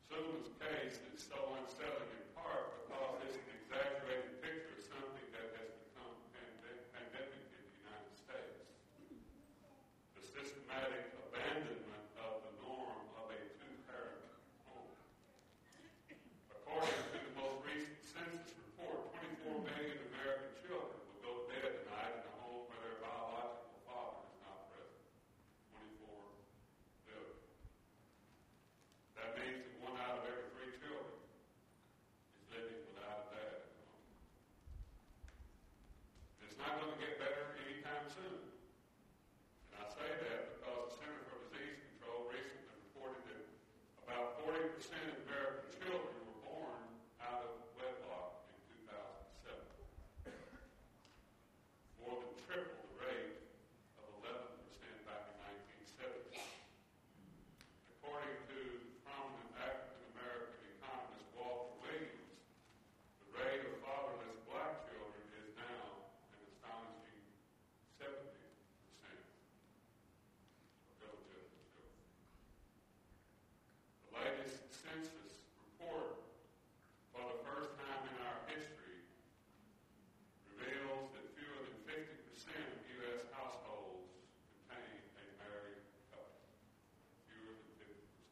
Suleiman's case is so unsettling in part because it's an exaggerated picture of something that has become pandemic in the United States. The systematic abandonment of the norm of a two-parent home. According to the most recent census report, 24 million American children will go to bed tonight in a home where their biological father is not present. 24 million. That means that 1 out of every 3 children is living without a dad at home. It's not going to get better anytime soon. And I say that because the Center for Disease Control recently reported that about 40% of American children were born out of wedlock in 2007. More than triple the rate of 11% back in 1970. According to prominent African-American economist Walter Williams, the rate of fatherless black children is now an astonishing 70% of illegitimate children. The latest census report, for the first time in our history, reveals that fewer than 50% of U.S. households contain a married couple. Fewer than 50%.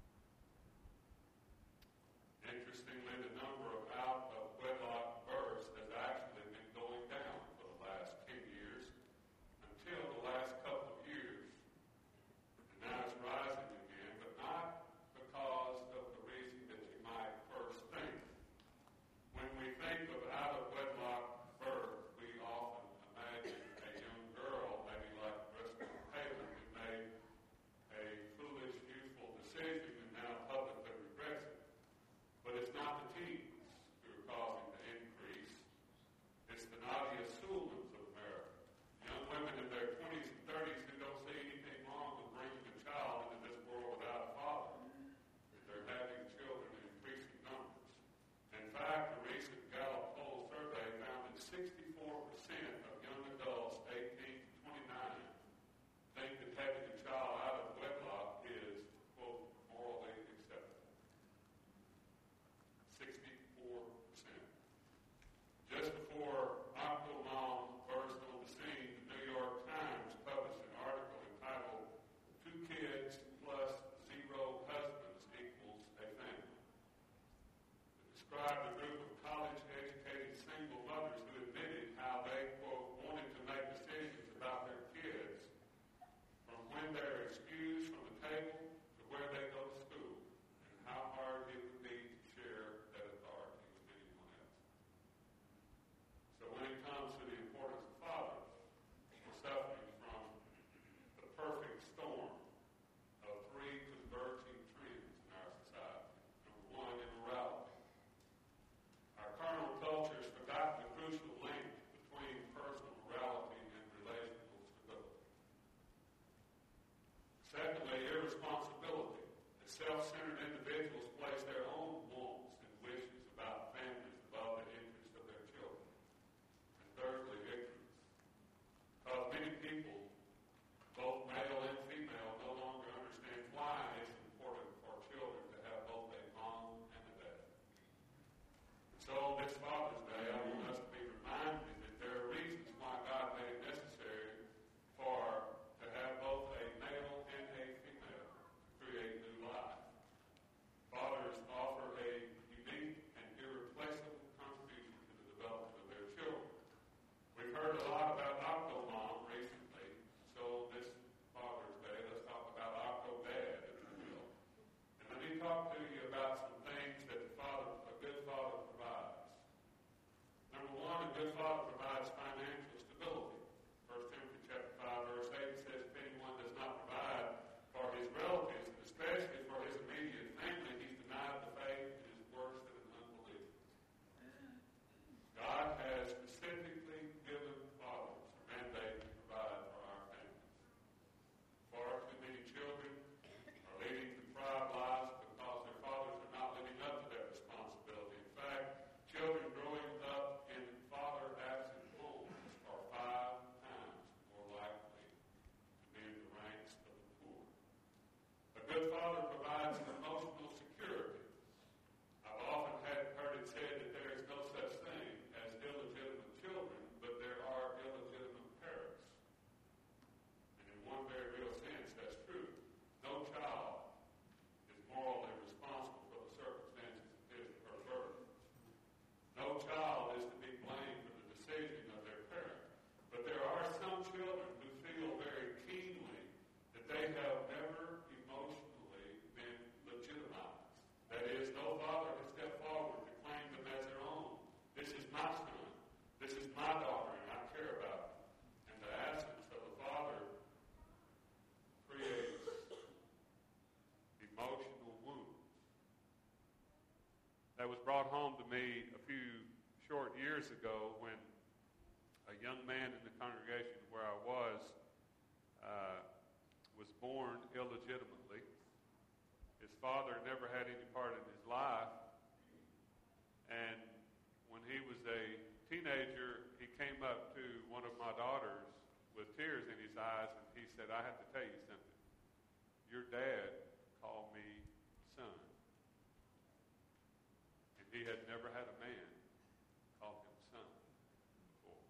Interestingly, the number of out-of-wedlock births has actually been going down for the last 10 years until the last couple of years. And now it's rising again, but not because of the reason that you might first think. When we think of out-of-wedlock birth, we often imagine a young girl, maybe like Bristol Taylor, who made a foolish, youthful decision and now publicly regrets it. But it's not the teens who are causing the increase. It's the Nadia Suleimans of America. Young women in their 20s and 30s who don't see anything wrong with bringing a child into this world without a father. They're having children in increasing numbers. In fact, a recent Gallup poll survey found that 64% of young adults 18 to 29 think that having a child out of wedlock is, quote, morally acceptable. 64%. Just before Octomom burst on the scene, the New York Times published an article entitled 2 Kids Plus 0 Husbands Equals a Family. It described a group of college-educated single mothers who admitted how they, quote, wanted to make decisions about their kids from when they're excused from the table to where they go to school, and how hard it would be to share that authority with anyone else. So when it comes to the importance of fathers, we're suffering from the perfect storm of 3 converging trends in our society. Number 1, immorality. Our carnal culture has forgotten the crucial link between personal morality and relational stability. Secondly, irresponsibility. As self-centered individuals place their own wants and wishes about families above the interests of their children. And thirdly, ignorance. Because many people, both male and female, no longer understand why it's important for children to have both a mom and a dad. So this Father's Day, I want us to be reminded that there are reasons why God made it necessary to have both a male and a female to create new life. Fathers offer a unique and irreplaceable contribution to the development of their children. We've heard a lot about Octomom recently, so this Father's Day, let's talk about Octodad, if you will. And let me talk to you about some things that a good father provides. Number 1, a good father provides financial stability. 1 Timothy chapter 5, verse 8 says, if anyone does not provide for his relatives, especially for his immediate family, he's denied the faith and is worse than an unbeliever. God has specifically given fathers a mandate to provide for our families. Far too many children are leading deprived lives because their fathers are not living up to that responsibility. In fact, children growing up in father-absent that was brought home to me a few short years ago when a young man in the congregation where I was born illegitimately. His father never had any part in his life, and when he was a teenager, he came up to one of my daughters with tears in his eyes, and he said, "I have to tell you something. Your dad called me son." And he had never had a man call him son before.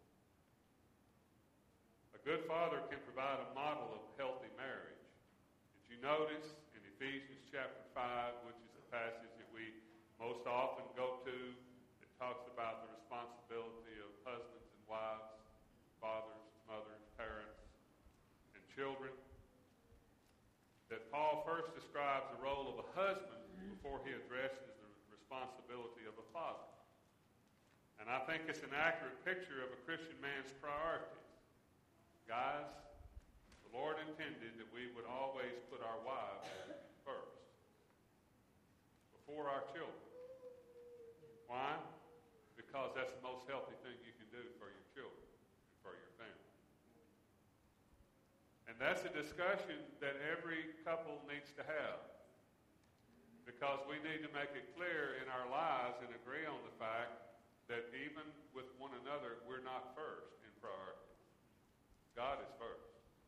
A good father can provide a model of healthy marriage. Did you notice in Ephesians chapter 5, which is a passage that we most often go to, it talks about the responsibility of husbands and wives, fathers, mothers, parents, and children, that Paul first describes the role of a husband before he addresses the responsibility of a father. And I think it's an accurate picture of a Christian man's priorities. Guys, the Lord intended that we would always put our wives first, before our children. Why? Because that's the most healthy thing you can do for your children and for your family. And that's a discussion that every couple needs to have, because we need to make it clear in our lives and agree on the fact that even with one another, we're not first in priority. God is first.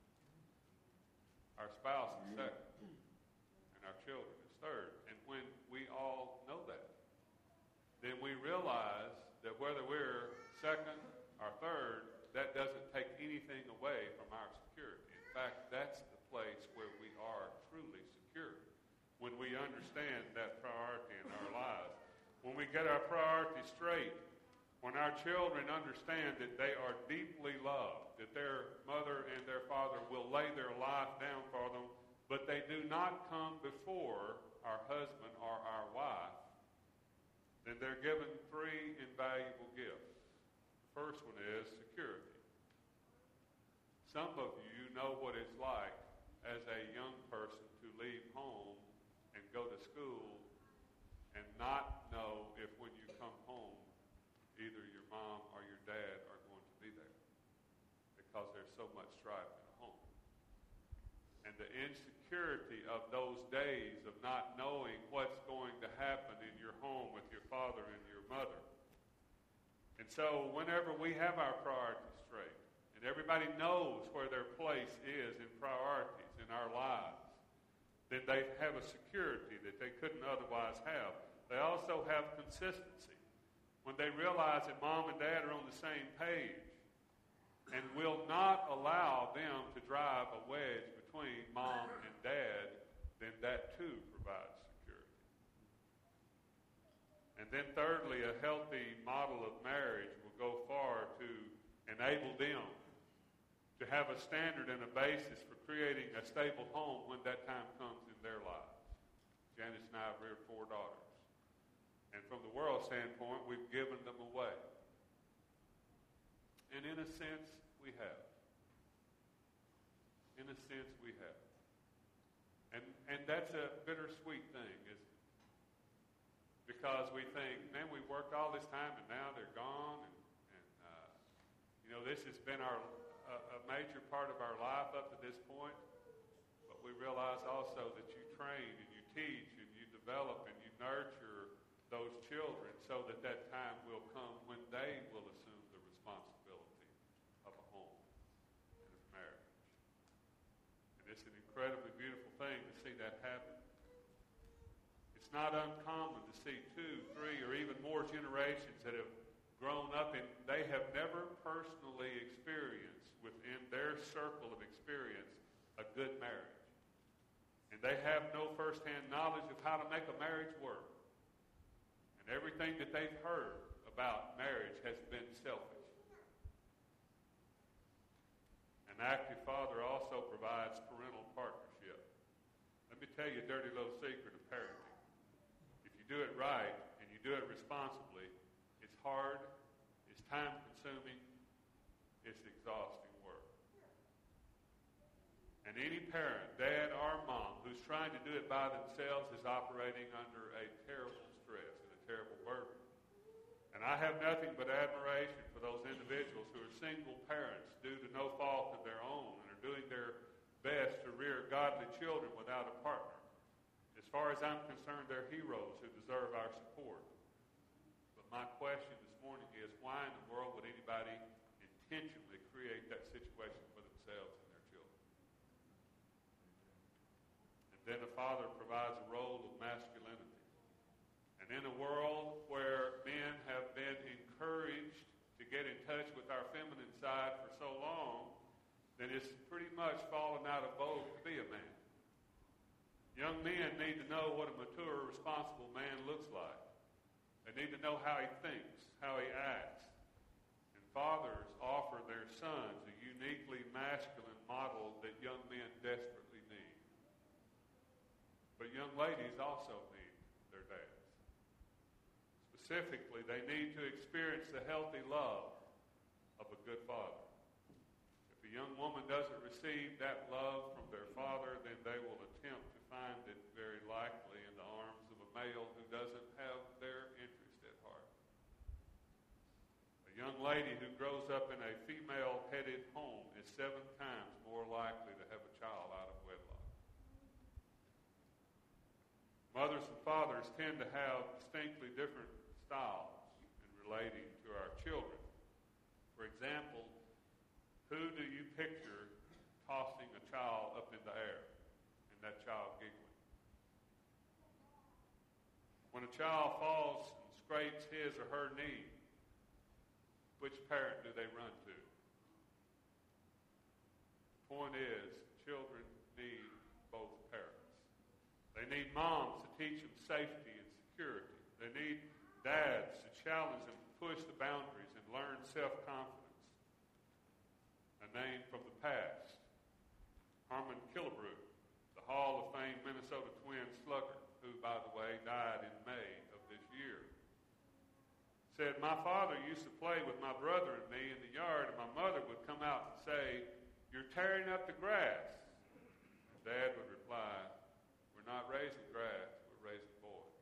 Our spouse is second. And our children is third. And when we all know that, then we realize that whether we're second or third, that doesn't take anything away from our security. In fact, that's the place where we are truly secure, when we understand that priority in our lives. When we get our priorities straight, when our children understand that they are deeply loved, that their mother and their father will lay their life down for them, but they do not come before our husband or our wife, then they're given three invaluable gifts. The first one is security. Some of you know what it's like as a young person to leave home and go to school and not know if when you come home, either your mom or your dad are going to be there, because there's so much strife in a home. And the insecurity of those days of not knowing what's going to happen in your home with your father and your mother. And so whenever we have our priorities straight, and everybody knows where their place is in priorities in our lives, then they have a security that they couldn't otherwise have. They also have consistency. When they realize that mom and dad are on the same page and will not allow them to drive a wedge between mom and dad, then that too provides security. And then thirdly, a healthy model of marriage will go far to enable them to have a standard and a basis for creating a stable home when that time comes in their lives. Janice and I have reared 4 daughters. And from the world standpoint, we've given them away. And in a sense, we have. In a sense, we have. And that's a bittersweet thing, isn't it? Because we think, man, we worked all this time and now they're gone. And this has been a major part of our life up to this point. But we realize also that you train and you teach and you develop and you nurture those children so that that time will come when they will assume the responsibility of a home and of marriage. And it's an incredibly beautiful thing to see that happen. It's not uncommon to see 2, 3, or even more generations that have grown up and they have never personally experienced within their circle of experience a good marriage. And they have no firsthand knowledge of how to make a marriage work. And everything that they've heard about marriage has been selfish. An active father also provides parental partnership. Let me tell you a dirty little secret of parenting. If you do it right and you do it responsibly, it's hard, it's time-consuming, it's exhausting work. And any parent, dad or mom, who's trying to do it by themselves is operating under a terrible stress and a terrible have nothing but admiration for those individuals who are single parents due to no fault of their own and are doing their best to rear godly children without a partner. As far as I'm concerned, they're heroes who deserve our support. But my question this morning is, why in the world would anybody intentionally create that situation for themselves and their children? And then the father provides a role of masculinity. And in a world where men have been encouraged to get in touch with our feminine side for so long, then it's pretty much fallen out of vogue to be a man. Young men need to know what a mature, responsible man looks like. They need to know how he thinks, how he acts. And fathers offer their sons a uniquely masculine model that young men desperately need. But young ladies also need their dads. Specifically, they need to experience the healthy love of a good father. If a young woman doesn't receive that love from their father, then they will attempt to find it very likely in the arms of a male who doesn't have their interest at heart. A young lady who grows up in a female-headed home is 7 times more likely to have a child out of wedlock. Mothers and fathers tend to have distinctly different styles in relating to our children. For example, who do you picture tossing a child up in the air and that child giggling? When a child falls and scrapes his or her knee, which parent do they run to? The point is, children need both parents. They need moms to teach them safety and security. They need dads to challenge them to push the boundaries and learn self-confidence. A name from the past, Harmon Killebrew, the Hall of Fame Minnesota Twins slugger, who, by the way, died in May of this year, said, "My father used to play with my brother and me in the yard, and my mother would come out and say, 'You're tearing up the grass.' And Dad would reply, 'We're not raising grass, we're raising boys.'"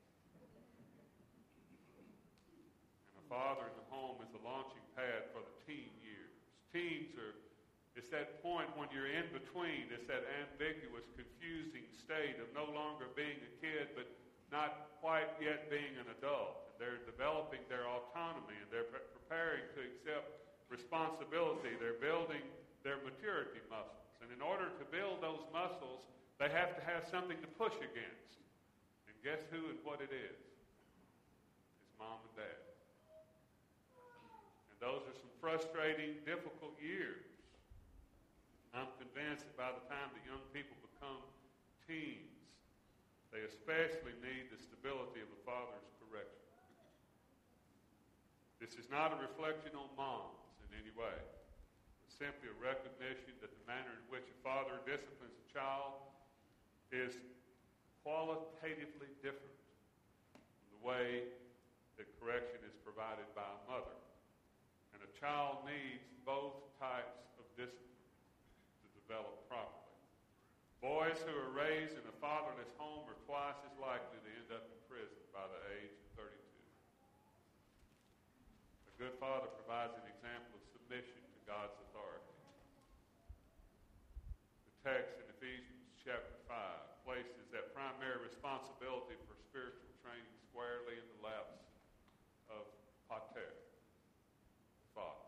And a father in the home is the launching pad for the teen years. Teens it's that point when you're in between. It's that ambiguous, confusing state of no longer being a kid, but not quite yet being an adult. They're developing their autonomy, and they're preparing to accept responsibility. They're building their maturity muscles. And in order to build those muscles, they have to have something to push against. And guess who and what it is? It's mom and dad. And those are some frustrating, difficult years. I'm convinced that by the time the young people become teens, they especially need the stability of a father's correction. This is not a reflection on moms in any way. It's simply a recognition that the manner in which a father disciplines a child is qualitatively different from the way that correction is provided by a mother. And a child needs both types of discipline to develop properly. Boys who are raised in a fatherless home are twice as likely to end up in prison by the age of 32. A good father provides an example of submission to God's authority. The text in Ephesians chapter 5 places that primary responsibility for spiritual training squarely in the laps of pater, father.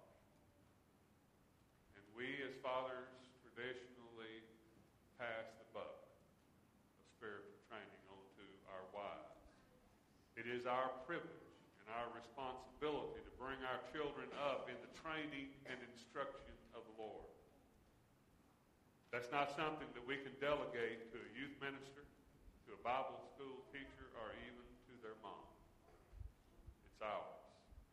And we as fathers traditionally pass the buck of spiritual training on to our wives. It is our privilege and our responsibility to bring our children up in the training and instruction of the Lord. That's not something that we can delegate to a youth minister, to a Bible school teacher, or even to their mom. It's ours.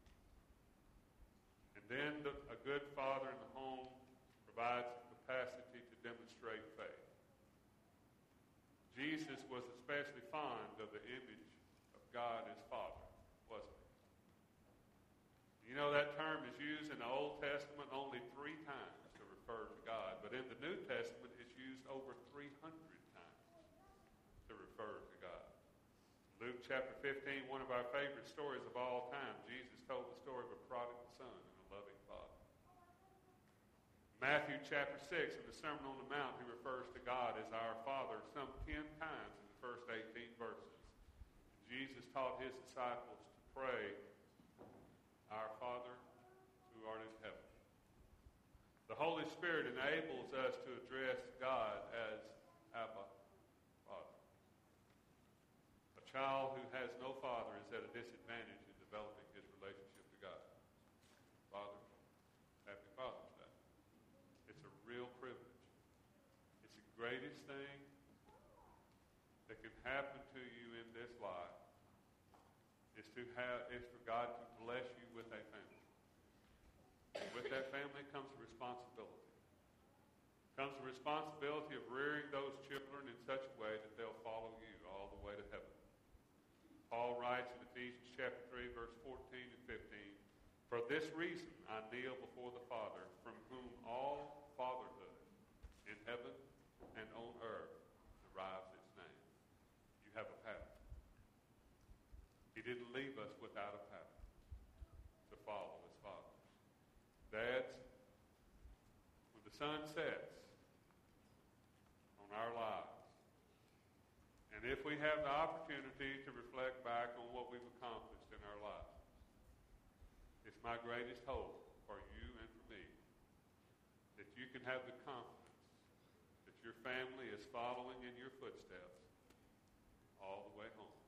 And then a good father in the home provides the capacity to demonstrate faith. Jesus was especially fond of the image of God as Father, wasn't he? You know, that term is used in the Old Testament only 3 times to refer to God, but in the New Testament it's used over 300 times to refer to God. Luke chapter 15, one of our favorite stories of all time, Jesus told the story of a prodigal son and a loving father. Matthew chapter 6, in the Sermon on the Mount, he refers to God as our Father some 10 times in the first 18 verses. Jesus taught his disciples to pray, "Our Father who art in heaven." The Holy Spirit enables us to address God as Abba, Father. A child who has no father is at a disadvantage in developing his relationship to God. Father, happy Father's Day. It's a real privilege. It's the greatest thing that can happen to you in this life is for God to bless you with a family. And with that family comes a responsibility. Comes the responsibility of rearing those children in such a way that they'll follow you all the way to heaven. Paul writes in Ephesians chapter 3, verse 14 and 15, "For this reason I kneel before the Father, from whom all fatherhood in heaven and on earth derives its name." You have a path. He didn't leave us without a path to follow as fathers. Dads, when the sun sets on our lives, and if we have the opportunity to reflect back on what we've accomplished in our lives, it's my greatest hope for you and for me that you can have the confidence that your family is following in your footsteps all the way home.